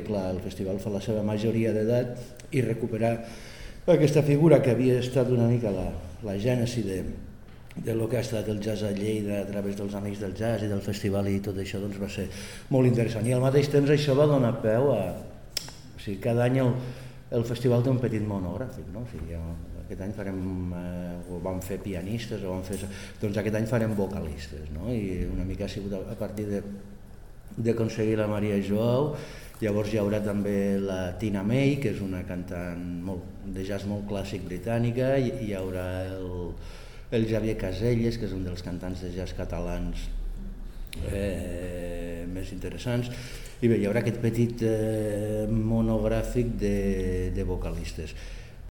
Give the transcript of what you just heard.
Clar, el festival fa la seva majoria d'edat i recuperar aquesta figura que havia estat una mica la gènesi de lo que ha estat el jazz a Lleida a través dels Amics del Jazz i del festival i tot això doncs va ser molt interessant. I al mateix temps això va donar peu a... O sigui, cada any el festival té un petit monogràfic, no? O sigui, aquest any farem, o vam fer pianistes, o vam fer... Doncs aquest any farem vocalistes, no? I una mica ha sigut a partir d'aconseguir la Maria Joao. Llavors hi haurà també la Tina May, que és una cantant de jazz molt clàssic britànica, i hi haurà el Javier Caselles, que és un dels cantants de jazz catalans més interessants, i bé, hi haurà aquest petit monogràfic de vocalistes.